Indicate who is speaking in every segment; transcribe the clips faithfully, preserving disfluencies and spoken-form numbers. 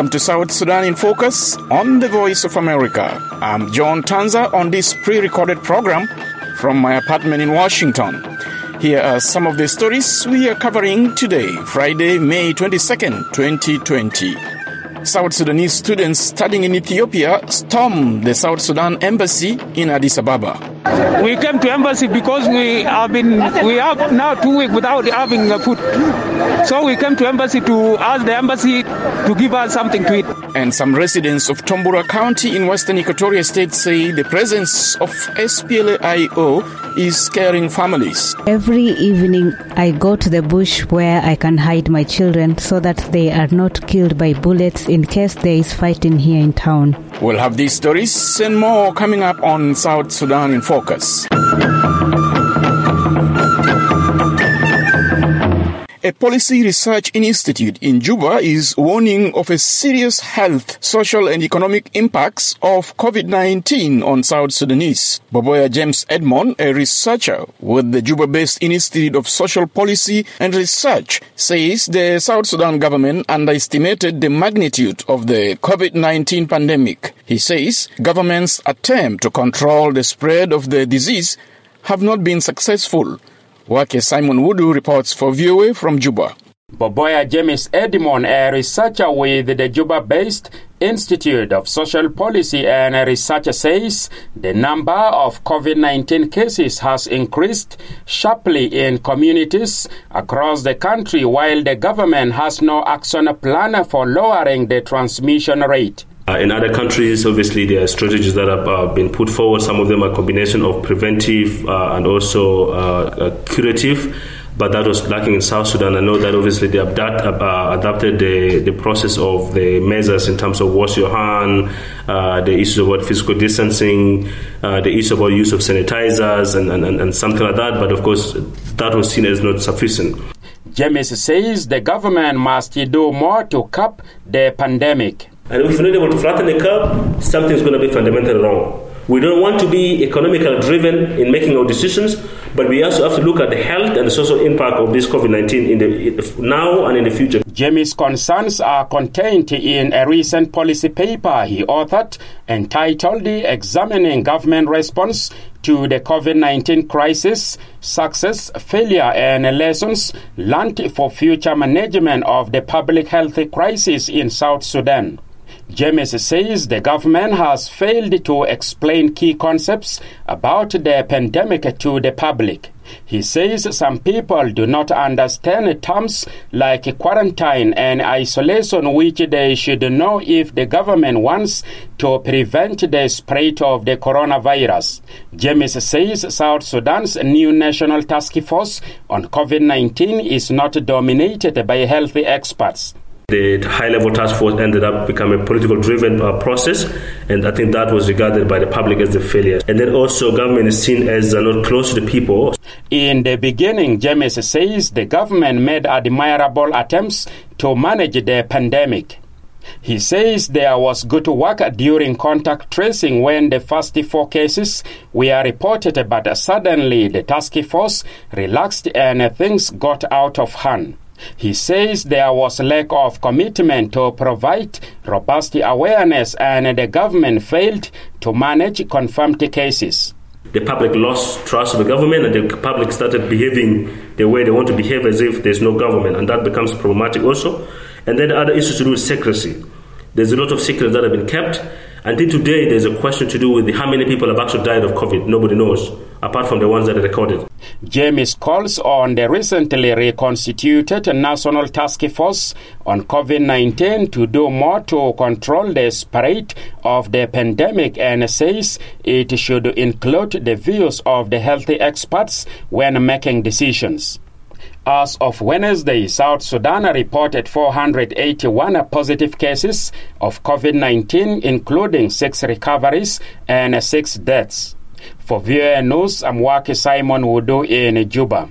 Speaker 1: Welcome to South Sudan in Focus on the Voice of America. I'm John Tanza on this pre-recorded program from my apartment in Washington. Here are some of the stories we are covering today, Friday, May twenty-second, twenty twenty. South Sudanese students studying in Ethiopia stormed the South Sudan embassy in Addis Ababa.
Speaker 2: We came to embassy because we have been we have now two weeks without having food. So we came to embassy to ask the embassy to give us something to eat.
Speaker 1: And some residents of Tombura County in Western Equatoria State say the presence of S P L A I O is scaring families.
Speaker 3: Every evening I go to the bush where I can hide my children so that they are not killed by bullets in case there is fighting here in town.
Speaker 1: We'll have these stories and more coming up on South Sudan in Focus. A policy research institute in Juba is warning of a serious health, social and economic impacts of COVID nineteen on South Sudanese. Boboya James Edmond, a researcher with the Juba-based Institute of Social Policy and Research, says the South Sudan government underestimated the magnitude of the COVID nineteen pandemic. He says government's attempt to control the spread of the disease have not been successful. Wake Simon Wudu reports for V O A from Juba.
Speaker 4: Boboya James Edmond, a researcher with the Juba-based Institute of Social Policy and Research, says the number of COVID nineteen cases has increased sharply in communities across the country, while the government has no action plan for lowering the transmission rate.
Speaker 5: Uh, in other countries, obviously, there are strategies that have uh, been put forward. Some of them are a combination of preventive uh, and also uh, uh, curative, but that was lacking in South Sudan. I know that obviously they adapt, uh, adapted the, the process of the measures in terms of wash your hand, uh, the issues about physical distancing, uh, the issue about use of sanitizers and, and, and something like that, but of course, that was seen as not sufficient.
Speaker 4: James says the government must do more to curb the pandemic.
Speaker 5: And if we're not able to flatten the curve, something's going to be fundamentally wrong. We don't want to be economically driven in making our decisions, but we also have to look at the health and the social impact of this COVID nineteen in the now and in the future.
Speaker 4: Jamie's concerns are contained in a recent policy paper he authored entitled Examining Government Response to the COVID nineteen Crisis, Success, Failure and Lessons Learned for Future Management of the Public Health Crisis in South Sudan. James says the government has failed to explain key concepts about the pandemic to the public. He says some people do not understand terms like quarantine and isolation, which they should know if the government wants to prevent the spread of the coronavirus. James says South Sudan's new National Task Force on COVID nineteen is not dominated by health experts.
Speaker 5: The high-level task force ended up becoming a political-driven uh, process, and I think that was regarded by the public as a failure. And then also government is seen as uh, not close to the people.
Speaker 4: In the beginning, James says the government made admirable attempts to manage the pandemic. He says there was good work during contact tracing when the first four cases were reported, but suddenly the task force relaxed and things got out of hand. He says there was lack of commitment to provide robust awareness and the government failed to manage confirmed cases.
Speaker 5: The public lost trust of the government and the public started behaving the way they want to behave as if there's no government, and that becomes problematic also. And then the other issues to do with secrecy. There's a lot of secrets that have been kept. Until today, there's a question to do with how many people have actually died of COVID. Nobody knows, apart from the ones that are recorded.
Speaker 4: James calls on the recently reconstituted National Task Force on COVID nineteen to do more to control the spread of the pandemic and says it should include the views of the health experts when making decisions. As of Wednesday, South Sudan reported four hundred eighty-one positive cases of COVID nineteen, including six recoveries and six deaths. For V O A News, I'm Wake Simon Wudu in Juba.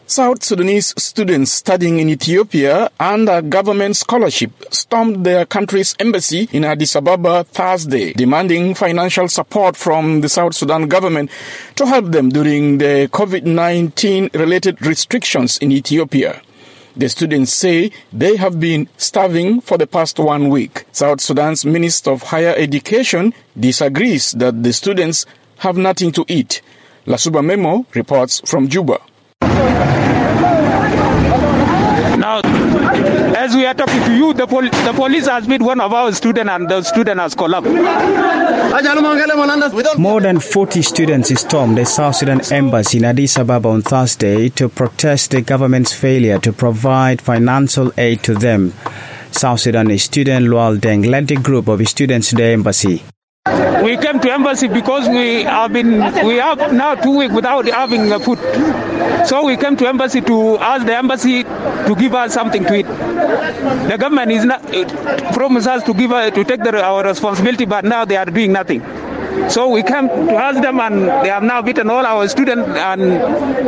Speaker 1: South Sudanese students studying in Ethiopia under government scholarship stormed their country's embassy in Addis Ababa Thursday, demanding financial support from the South Sudan government to help them during the COVID nineteen related restrictions in Ethiopia. The students say they have been starving for the past one week. South Sudan's Minister of Higher Education disagrees that the students have nothing to eat. Lasuba Memo reports from Juba.
Speaker 2: Now, as we are talking to you, the, pol- the police has beat one of our students and the student has collapsed.
Speaker 6: More than forty students stormed the South Sudan embassy in Addis Ababa on Thursday to protest the government's failure to provide financial aid to them. South Sudan student Lual Deng led the group of students to the embassy.
Speaker 2: We came to embassy because we have been we have now two weeks without having food. So we came to embassy to ask the embassy to give us something to eat. The government is not uh, promised us to give uh, to take the, our responsibility, but now they are doing nothing. So we came to ask them, and they have now beaten all our students, and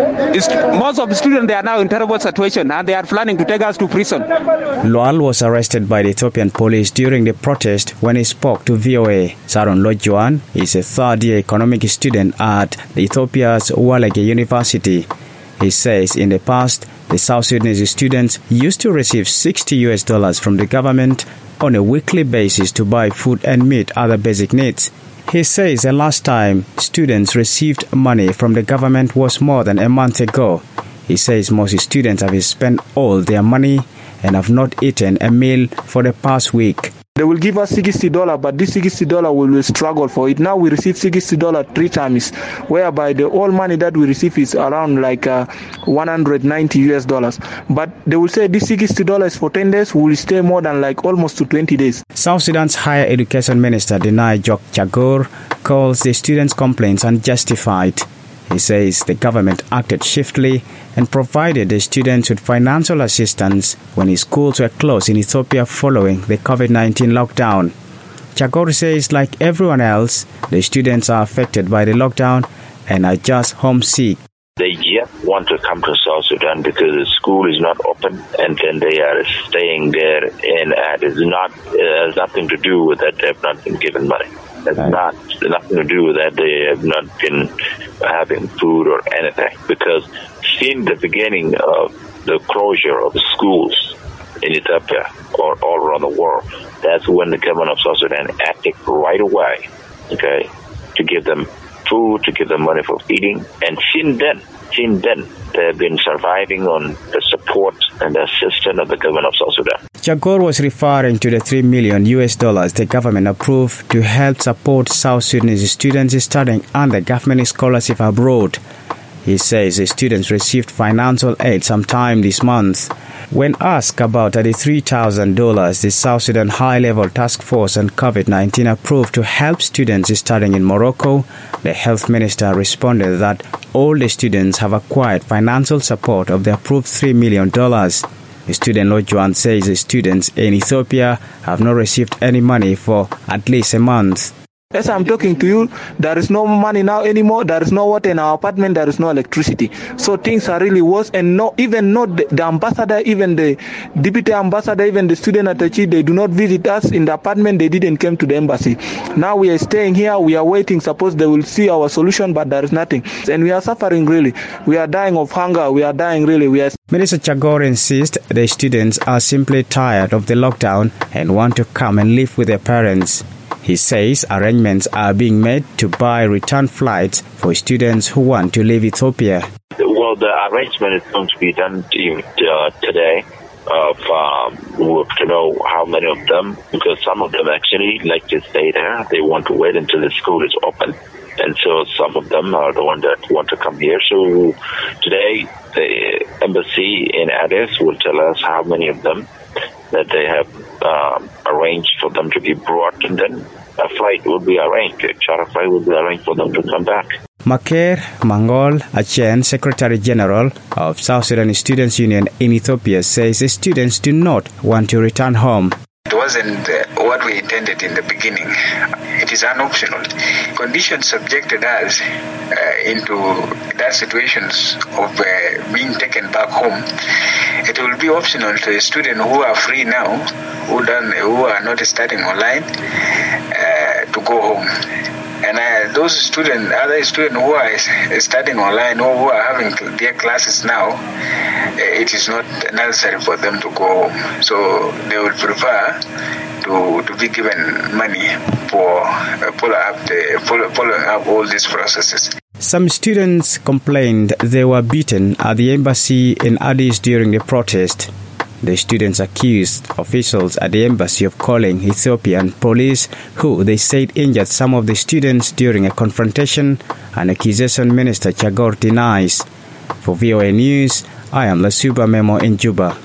Speaker 2: most of the students, they are now in terrible situation, and they are planning to take us to prison.
Speaker 6: Lual was arrested by the Ethiopian police during the protest when he spoke to V O A. Saron Lojuan is a third-year economic student at Ethiopia's Walege University. He says in the past, the South Sudanese students used to receive sixty U S dollars from the government on a weekly basis to buy food and meet other basic needs. He says the last time students received money from the government was more than a month ago. He says most students have spent all their money and have not eaten a meal for the past week.
Speaker 7: They will give us sixty dollars, but this sixty dollars we will struggle for it. Now we receive sixty dollars three times, whereby the all money that we receive is around like uh, one hundred ninety U S dollars. But they will say this sixty dollars for ten days, we will stay more than like almost to twenty days.
Speaker 6: South Sudan's Higher Education Minister Denai Jok Chagor calls the students' complaints unjustified. He says the government acted swiftly and provided the students with financial assistance when schools were closed in Ethiopia following the COVID nineteen lockdown. Chagor says, like everyone else, the students are affected by the lockdown and are just homesick.
Speaker 8: They yet want to come to South Sudan because the school is not open, and then they are staying there, and it is not it has nothing to do with that. They have not been given money. It's right. not nothing to do with that. They have not been having food or anything, because since the beginning of the closure of the schools in Ethiopia or all around the world, that's when the government of South Sudan acted right away, okay, to give them food, to give them money for feeding. And since then, since then, they have been surviving on the support and the assistance of the government of South Sudan.
Speaker 6: Chagor was referring to the three million U S dollars the government approved to help support South Sudanese students studying under government scholarship abroad. He says the students received financial aid sometime this month. When asked about the three thousand dollars the South Sudan High-Level Task Force on COVID nineteen approved to help students studying in Morocco, the health minister responded that all the students have acquired financial support of the approved three million dollars. Student Lojuan says the students in Ethiopia have not received any money for at least a month.
Speaker 7: As I'm talking to you, there is no money now anymore. There is no water in our apartment. There is no electricity. So things are really worse. And no, even not the, the ambassador, even the deputy ambassador, even the student attaché, they do not visit us in the apartment. They didn't come to the embassy. Now we are staying here. We are waiting. Suppose they will see our solution, but there is nothing. And we are suffering really. We are dying of hunger. We are dying really. We are.
Speaker 6: Minister Chagor insists the students are simply tired of the lockdown and want to come and live with their parents. He says arrangements are being made to buy return flights for students who want to leave Ethiopia.
Speaker 8: Well, the arrangement is going to be done uh, today of um, to know how many of them, because some of them actually like to stay there. They want to wait until the school is open. And so some of them are the ones that want to come here. So today, the embassy in Addis will tell us how many of them that they have um, arranged for them to be brought, and then a flight will be arranged, a charter flight will be arranged for them to come back.
Speaker 6: Maker Mangol Achen, Secretary General of South Sudan Students' Union in Ethiopia, says the students do not want to return home.
Speaker 9: It was wasn't uh, what we intended in the beginning. It is an optional. Conditions subjected us uh, into that situations of uh, being taken back home. It will be optional to a student who are free now, who done, who are not studying online, uh, to go home. And uh, those students, other students who are studying online or who are having their classes now, uh, it is not necessary for them to go home. So they would prefer to, to be given money for uh, follow up the follow, following up all these processes.
Speaker 6: Some students complained they were beaten at the embassy in Addis during the protest. The students accused officials at the embassy of calling Ethiopian police, who they said injured some of the students during a confrontation, an accusation Minister Chagor denies. For V O A News, I am Lasuba Memo in Juba.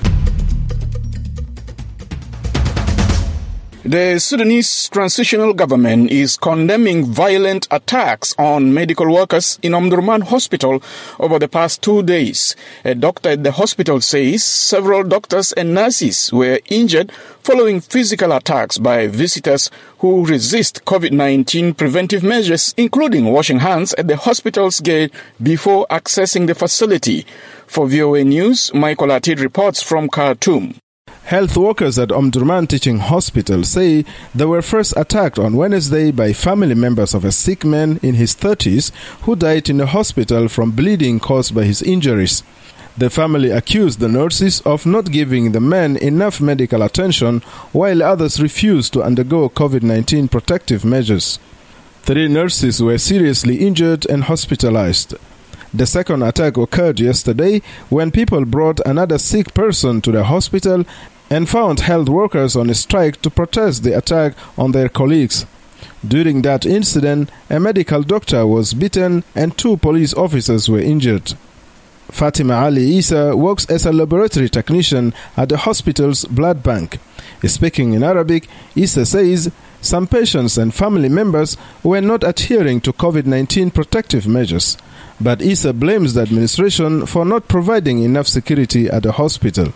Speaker 1: The Sudanese transitional government is condemning violent attacks on medical workers in Omdurman Hospital over the past two days. A doctor at the hospital says several doctors and nurses were injured following physical attacks by visitors who resist COVID nineteen preventive measures, including washing hands at the hospital's gate before accessing the facility. For V O A News, Michael Atid reports from Khartoum.
Speaker 10: Health workers at Omdurman Teaching Hospital say they were first attacked on Wednesday by family members of a sick man in his thirties who died in the hospital from bleeding caused by his injuries. The family accused the nurses of not giving the man enough medical attention, while others refused to undergo COVID nineteen protective measures. Three nurses were seriously injured and hospitalized. The second attack occurred yesterday when people brought another sick person to the hospital and found health workers on a strike to protest the attack on their colleagues. During that incident, a medical doctor was beaten and two police officers were injured. Fatima Ali Isa works as a laboratory technician at the hospital's blood bank. Speaking in Arabic, Isa says some patients and family members were not adhering to COVID nineteen protective measures. But Isa blames the administration for not providing enough security at the hospital.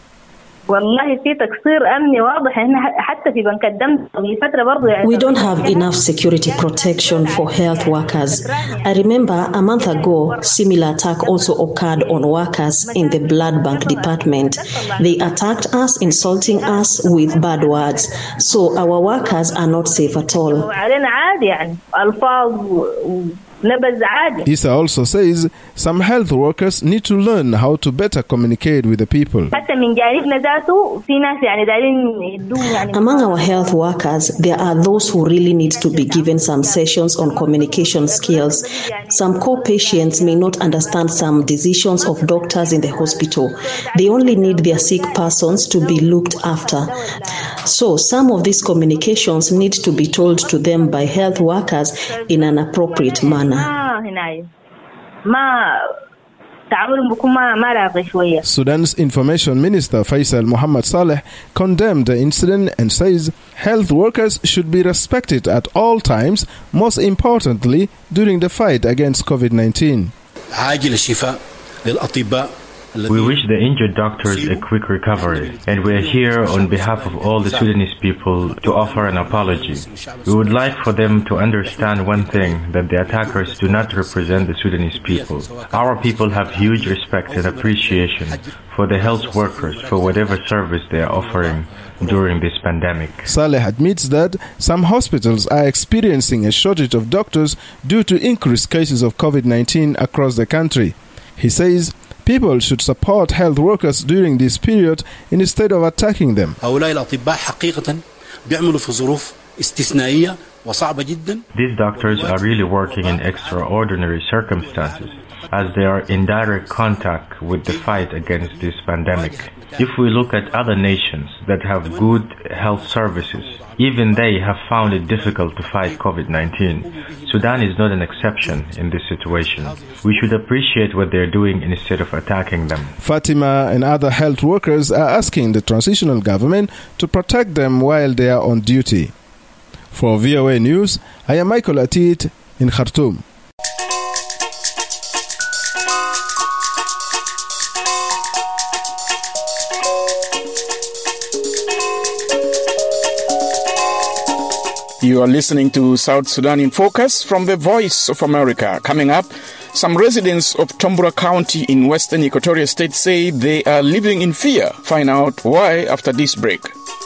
Speaker 11: We don't have enough security protection for health workers. I remember a month ago, similar attack also occurred on workers in the blood bank department. They attacked us, insulting us with bad words. So our workers are not safe at all.
Speaker 10: Isa also says some health workers need to learn how to better communicate with the people.
Speaker 11: Among our health workers, there are those who really need to be given some sessions on communication skills. Some co-patients may not understand some decisions of doctors in the hospital. They only need their sick persons to be looked after. So some of these communications need to be told to them by health workers in an appropriate manner.
Speaker 10: Sudan's Information Minister Faisal Muhammad Saleh condemned the incident and says health workers should be respected at all times, most importantly during the fight against COVID nineteen.
Speaker 12: We wish the injured doctors a quick recovery, and we are here on behalf of all the Sudanese people to offer an apology. We would like for them to understand one thing, that the attackers do not represent the Sudanese people. Our people have huge respect and appreciation for the health workers for whatever service they are offering during this pandemic.
Speaker 10: Saleh admits that some hospitals are experiencing a shortage of doctors due to increased cases of COVID nineteen across the country. He says people should support health workers during this period instead of attacking them.
Speaker 12: These doctors are really working in extraordinary circumstances, as they are in direct contact with the fight against this pandemic. If we look at other nations that have good health services, even they have found it difficult to fight COVID nineteen. Sudan is not an exception in this situation. We should appreciate what they're doing instead of attacking them.
Speaker 10: Fatima and other health workers are asking the transitional government to protect them while they are on duty. For V O A News, I am Michael Atit in Khartoum.
Speaker 1: You are listening to South Sudan in Focus from the Voice of America. Coming up, some residents of Tombora County in western Equatoria State say they are living in fear. Find out why after this break.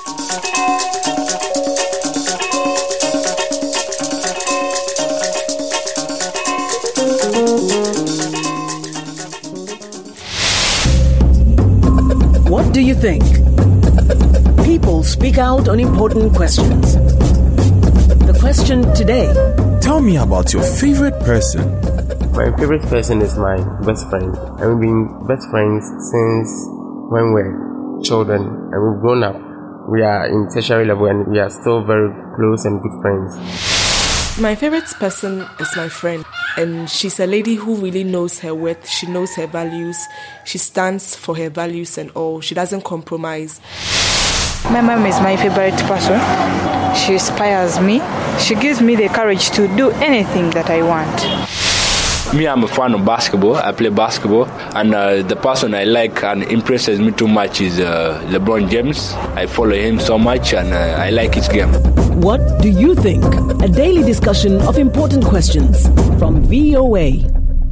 Speaker 13: What do you think? People speak out on important questions. The question today.
Speaker 14: Tell me about your favorite person.
Speaker 15: My favorite person is my best friend. And we've been best friends since when we were children. And we've grown up. We are in tertiary level and we are still very close and good friends.
Speaker 16: My favorite person is my friend. And she's a lady who really knows her worth. She knows her values. She stands for her values and all. She doesn't compromise.
Speaker 17: My mom is my favorite person. She inspires me. She gives me the courage to do anything that I want.
Speaker 18: Me, I'm a fan of basketball. I play basketball. And uh, the person I like and impresses me too much is uh, LeBron James. I follow him so much and uh, I like his game.
Speaker 13: What do you think? A daily discussion of important questions from V O A.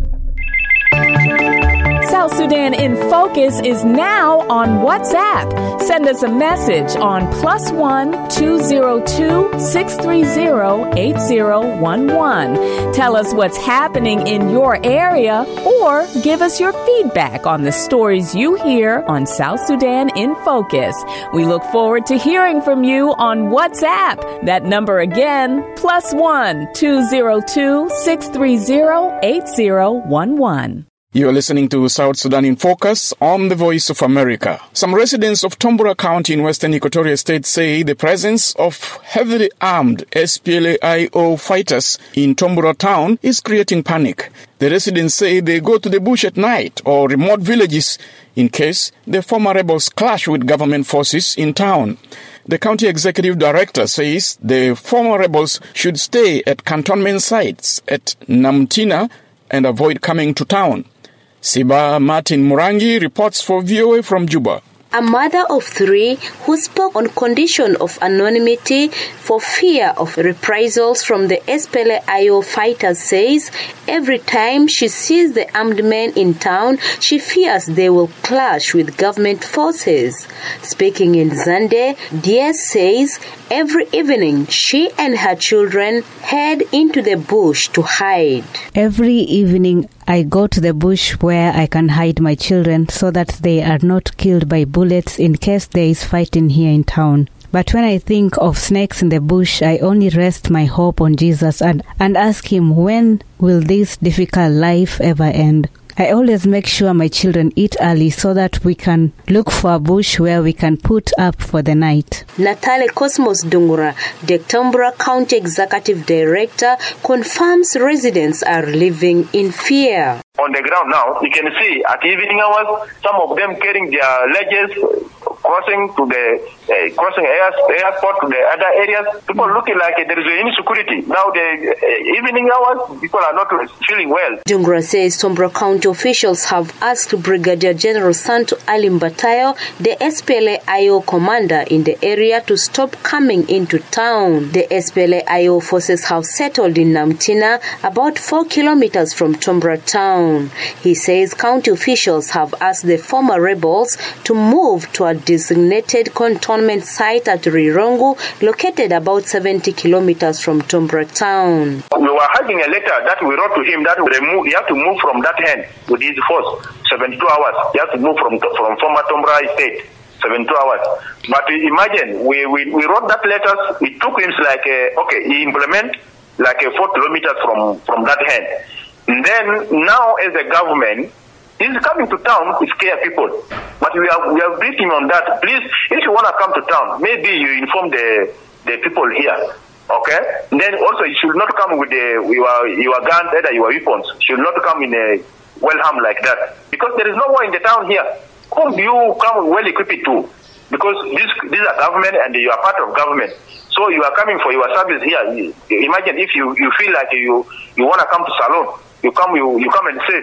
Speaker 19: South Sudan in Focus is now on WhatsApp. Send us a message on plus one two zero two six three zero eight zero one one. Tell us what's happening in your area or give us your feedback on the stories you hear on South Sudan in Focus. We look forward to hearing from you on WhatsApp. That number again, plus one two zero two six three zero eight zero one one.
Speaker 1: You are listening to South Sudan in Focus on the Voice of America. Some residents of Tombora County in western Equatoria State say the presence of heavily armed S P L A I O fighters in Tombora town is creating panic. The residents say they go to the bush at night or remote villages in case the former rebels clash with government forces in town. The county executive director says the former rebels should stay at cantonment sites at Namtina and avoid coming to town. Siba Martin Murangi reports for V O A from Juba.
Speaker 20: A mother of three who spoke on condition of anonymity for fear of reprisals from the S P L A I O fighters says every time she sees the armed men in town, she fears they will clash with government forces. Speaking in Zande, Diaz says every evening she and her children head into the bush to hide.
Speaker 3: Every evening I go to the bush where I can hide my children so that they are not killed by bullets in case there is fighting here in town. But when I think of snakes in the bush, I only rest my hope on Jesus and, and ask him, when will this difficult life ever end? I always make sure my children eat early so that we can look for a bush where we can put up for the night.
Speaker 20: Natale Cosmos Dungura, the Tombora County Executive Director, confirms residents are living in fear.
Speaker 21: On the ground now, you can see at evening hours, some of them carrying their ledges, crossing to the uh, crossing air, airport to the other areas. People looking like uh, there is insecurity. Now the uh, evening hours, people are not feeling well.
Speaker 20: Dungura says Tombora County officials have asked Brigadier General Santo Alim Batayo, the S P L A I O commander in the area, to stop coming into town. The S P L A I O forces have settled in Namtina, about four kilometers from Tombora town. He says county officials have asked the former rebels to move to a designated cantonment site at Rirongo, located about seventy kilometers from Tombora town.
Speaker 21: We were having a letter that we wrote to him that we have to move from that hand with his force, seventy-two hours. You have to move from from former Tombora state, seventy-two hours. But imagine, we, we, we wrote that letter, it took him like, a, okay, he implement like a four kilometers from, from that hand. And then now as a government, he's coming to town to scare people. But we are we are briefing on that. Please, if you want to come to town, maybe you inform the the people here. Okay? And then also you should not come with the your your guns, either your weapons. You should not come in a well armed like that. Because there is no war in the town here. Whom do you come well equipped to? Because this these are government and you are part of government. So you are coming for your service here. Imagine if you, you feel like you you want to come to Salon. You come, you, you come and say. So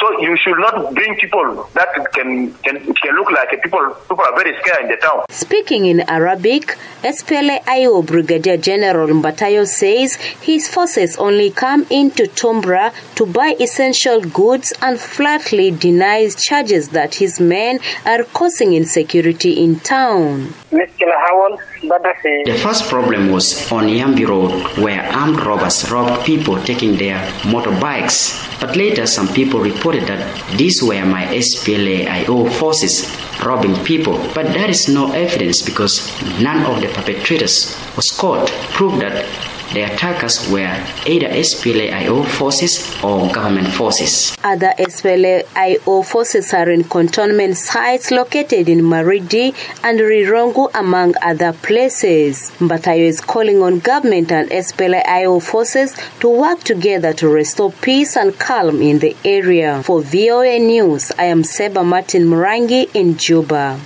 Speaker 21: So you should not bring people that can can, can look like people, people are very scared in the town.
Speaker 20: Speaking in Arabic, S P L A I O Brigadier General Mbatayo says his forces only come into Tombra to buy essential goods and flatly denies charges that his men are causing insecurity in town.
Speaker 5: The first problem was on Yambi Road, where armed robbers robbed people taking their motorbikes. But later some people reported that these were my S P L A I O forces robbing people. But there is no evidence because none of the perpetrators was caught. Proof that the attackers were either S P L A I O forces or government forces.
Speaker 20: Other S P L A I O forces are in cantonment sites located in Maridi and Rirongu, among other places. Mbatayo is calling on government and S P L A I O forces to work together to restore peace and calm in the area. For V O A News, I am Seba Martin Murangi in Juba.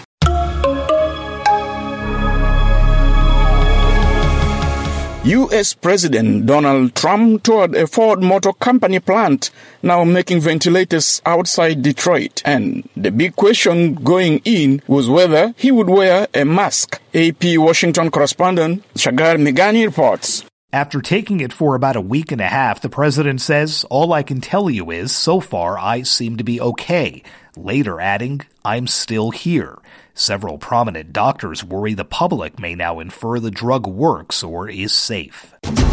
Speaker 1: U S President Donald Trump toured a Ford Motor Company plant now making ventilators outside Detroit. And the big question going in was whether he would wear a mask. A P Washington correspondent Shagar Megani reports.
Speaker 22: After taking it for about a week and a half, the president says, "All I can tell you is, so far, I seem to be okay." Later adding, "I'm still here." Several prominent doctors worry the public may now infer the drug works or is safe.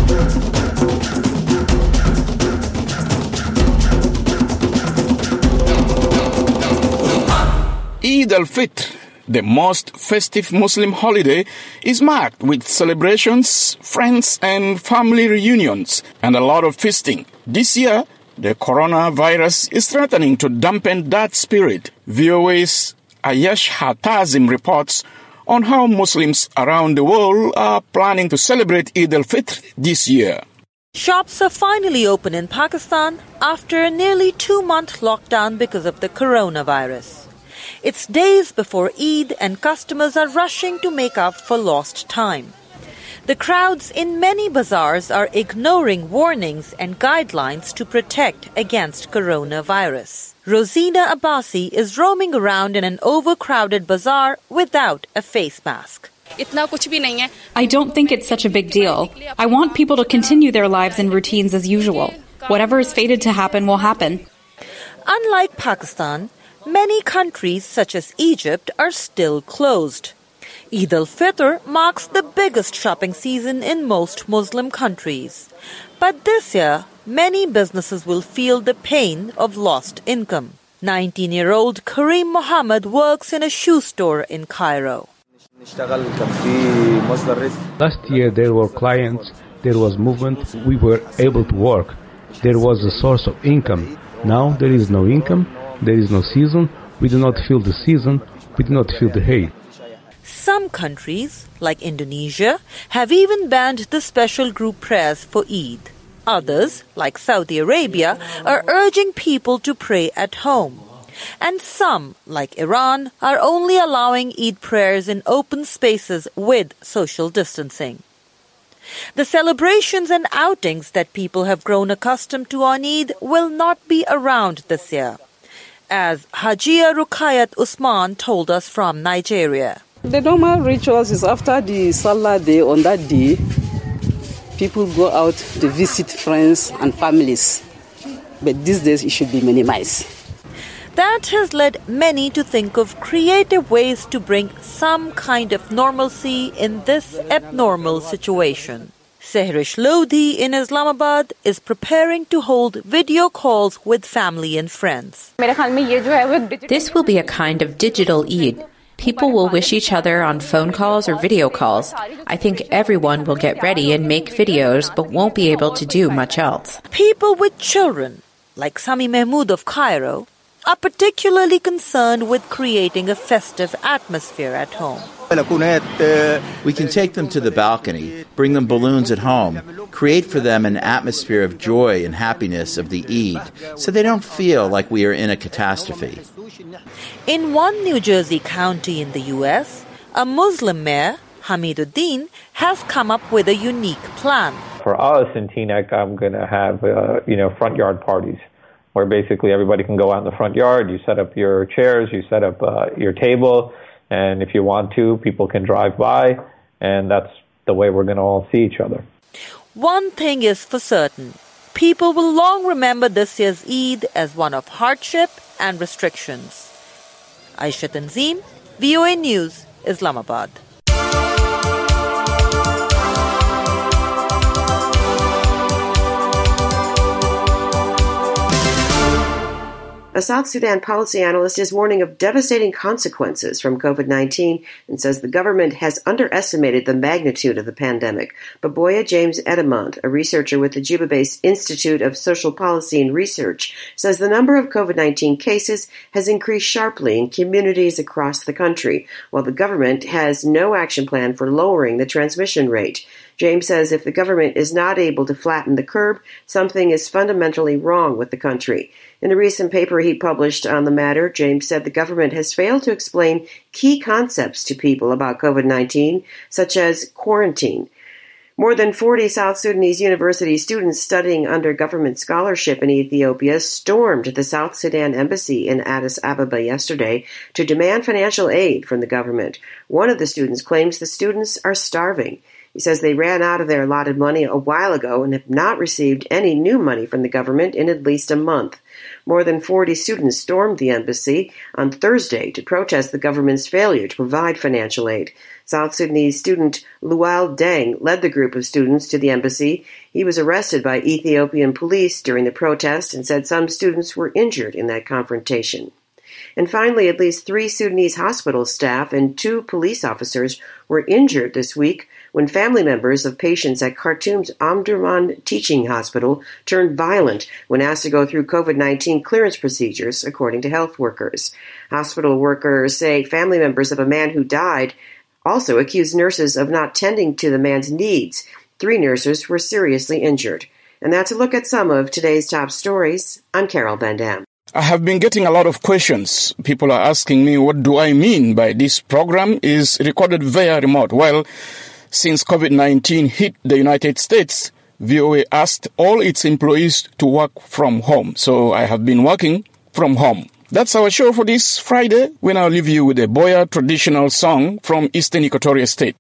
Speaker 1: Eid al-Fitr, the most festive Muslim holiday, is marked with celebrations, friends and family reunions, and a lot of feasting. This year, the coronavirus is threatening to dampen that spirit. V O A's Ayash Hatazim reports on how Muslims around the world are planning to celebrate Eid al-Fitr this year.
Speaker 23: Shops are finally open in Pakistan after a nearly two-month lockdown because of the coronavirus. It's days before Eid and customers are rushing to make up for lost time. The crowds in many bazaars are ignoring warnings and guidelines to protect against coronavirus. Rosina Abbasi is roaming around in an overcrowded bazaar without a face mask.
Speaker 24: I don't think it's such a big deal. I want people to continue their lives and routines as usual. Whatever is fated to happen will happen.
Speaker 23: Unlike Pakistan, many countries such as Egypt are still closed. Eid al-Fitr marks the biggest shopping season in most Muslim countries. But this year, many businesses will feel the pain of lost income. nineteen-year-old Kareem Mohammed works in a shoe store in Cairo.
Speaker 25: Last year there were clients, there was movement, we were able to work. There was a source of income. Now there is no income, there is no season, we do not feel the season, we do not feel the hate.
Speaker 23: Some countries, like Indonesia, have even banned the special group prayers for Eid. Others, like Saudi Arabia, are urging people to pray at home. And some, like Iran, are only allowing Eid prayers in open spaces with social distancing. The celebrations and outings that people have grown accustomed to on Eid will not be around this year, as Hajia Rukayat Usman told us from Nigeria.
Speaker 26: The normal rituals is after the Salah day, on that day, people go out to visit friends and families. But these days it should be minimized.
Speaker 23: That has led many to think of creative ways to bring some kind of normalcy in this abnormal situation. Sehrish Lodhi in Islamabad is preparing to hold video calls with family and friends.
Speaker 27: This will be a kind of digital Eid. People will wish each other on phone calls or video calls. I think everyone will get ready and make videos, but won't be able to do much else.
Speaker 23: People with children, like Sami Mahmood of Cairo, are particularly concerned with creating a festive atmosphere at home.
Speaker 28: We can take them to the balcony, bring them balloons at home, create for them an atmosphere of joy and happiness of the Eid, so they don't feel like we are in a catastrophe.
Speaker 23: In one New Jersey county in the U S, a Muslim mayor, Hamiduddin, has come up with a unique plan.
Speaker 29: For us in Teaneck, I'm going to have, uh, you know, front yard parties.
Speaker 2: where basically everybody can go out in the front yard. You set up your chairs, you set up uh, your table, and if you want to, people can drive by, and that's the way we're going to all see each other.
Speaker 23: One thing is for certain. People will long remember this year's Eid as one of hardship and restrictions. Aisha Tanzim, V O A News, Islamabad.
Speaker 4: A South Sudan policy analyst is warning of devastating consequences from COVID nineteen and says the government has underestimated the magnitude of the pandemic. Baboya James Edemont, a researcher with the Juba-based Institute of Social Policy and Research, says the number of COVID nineteen cases has increased sharply in communities across the country, while the government has no action plan for lowering the transmission rate. James says if the government is not able to flatten the curve, something is fundamentally wrong with the country. In a recent paper he published on the matter, James said the government has failed to explain key concepts to people about COVID nineteen, such as quarantine. More than forty South Sudanese university students studying under government scholarship in Ethiopia stormed the South Sudan embassy in Addis Ababa yesterday to demand financial aid from the government. One of the students claims the students are starving. He says they ran out of their allotted money a while ago and have not received any new money from the government in at least a month. More than forty students stormed the embassy on Thursday to protest the government's failure to provide financial aid. South Sudanese student Lual Deng led the group of students to the embassy. He was arrested by Ethiopian police during the protest and said some students were injured in that confrontation. And finally, at least three Sudanese hospital staff and two police officers were injured this week when family members of patients at Khartoum's Omdurman Teaching Hospital turned violent when asked to go through COVID nineteen clearance procedures, according to health workers. Hospital workers say family members of a man who died also accused nurses of not tending to the man's needs. Three nurses were seriously injured. And that's a look at some of today's top stories. I'm Carol Van Dam.
Speaker 1: I have been getting a lot of questions. People are asking me, what do I mean by this program is recorded via remote? Well, since COVID nineteen hit the United States, V O A asked all its employees to work from home. So I have been working from home. That's our show for this Friday, when I'll leave you with a Boya traditional song from Eastern Equatoria State.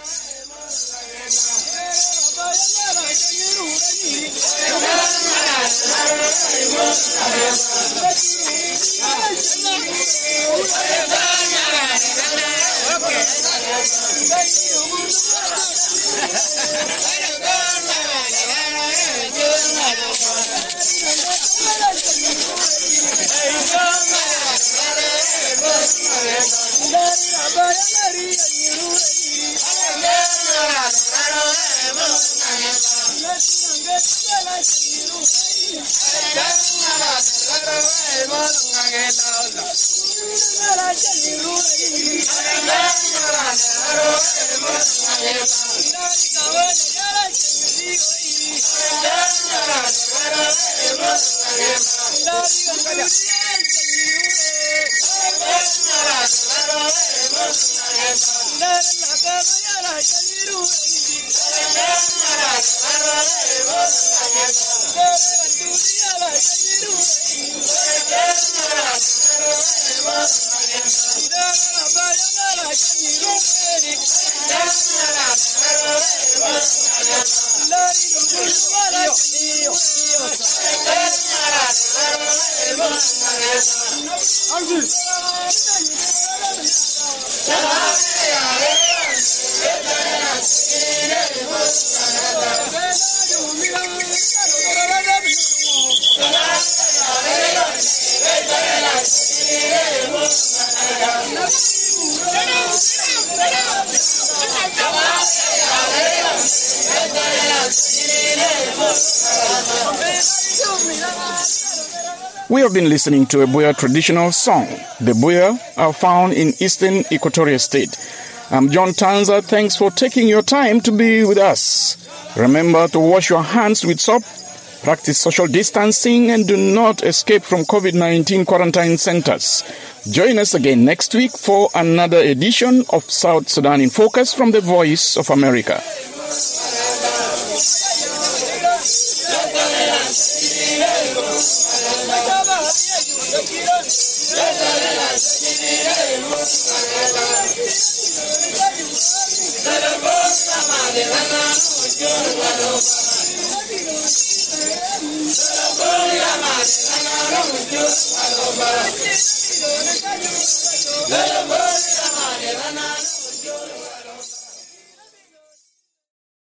Speaker 1: We have been listening to a Boya traditional song. The Boya are found in Eastern Equatoria State. I'm John Tanza. Thanks for taking your time to be with us. Remember to wash your hands with soap, practice social distancing, and do not escape from COVID nineteen quarantine centers. Join us again next week for another edition of South Sudan in Focus from the Voice of America.